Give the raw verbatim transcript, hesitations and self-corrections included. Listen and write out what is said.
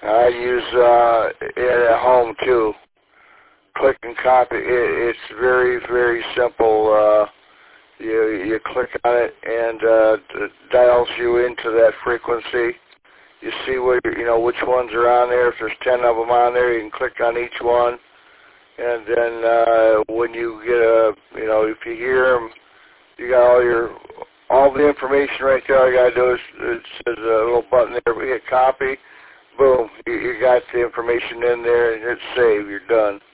I use uh, it at home too. Click and copy. It, it's very, very simple. Uh, you you click on it and uh, it dials you into that frequency. You see what you know which ones are on there. If there's ten of them on there, you can click on each one. And then uh, when you get a, you know, if you hear them, you got all your all the information right there. All you gotta do is it says a little button there. We hit copy. Boom, you, you got the information in there, and it's saved. You're done.